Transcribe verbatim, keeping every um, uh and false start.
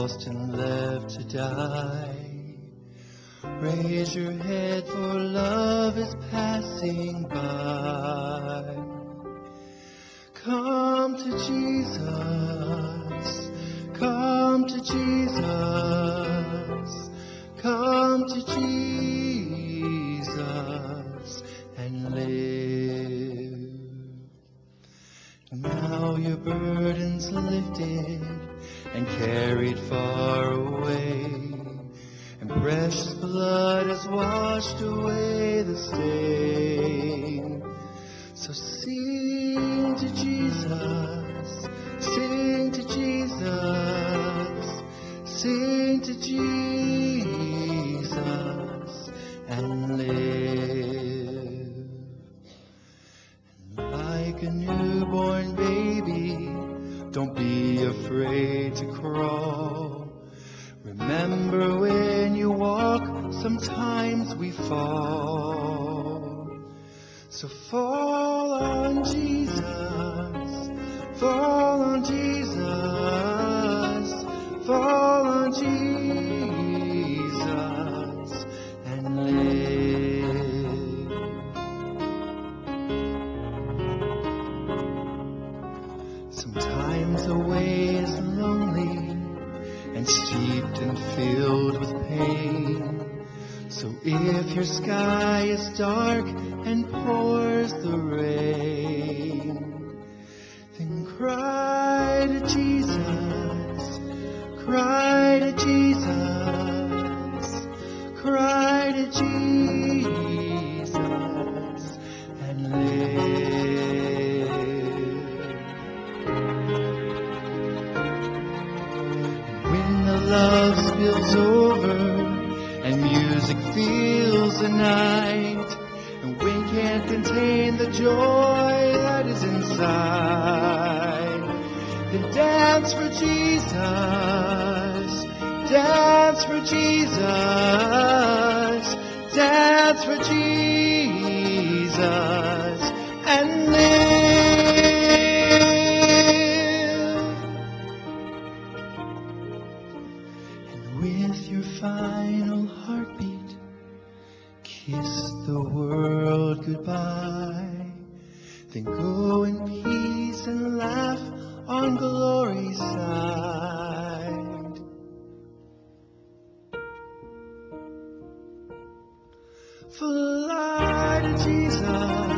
lost and left to die. Raise your head, for love is passing by. Come to Jesus, come to Jesus, come to Jesus and live. Now your burden's lifted and carried far away, and precious blood has washed away the stain. So sing to Jesus, sing to Jesus, sing to Jesus and live. And like a newborn baby, don't be afraid to crawl. Remember, when you walk, sometimes we fall. So fall on Jesus, fall on Jesus, fall on Jesus and live. Sometimes the way is lonely and steeped and filled with pain. So if your sky is dark and pours the rain, then cry to Jesus, cry to Jesus, cry to Jesus and live. When the love spills over and music fills the night, and we can't contain the joy that is inside, then dance for Jesus, dance for Jesus, dance for Jesus and live. With your final heartbeat, kiss the world goodbye. Then go in peace and laugh on glory's side. Fly to Jesus,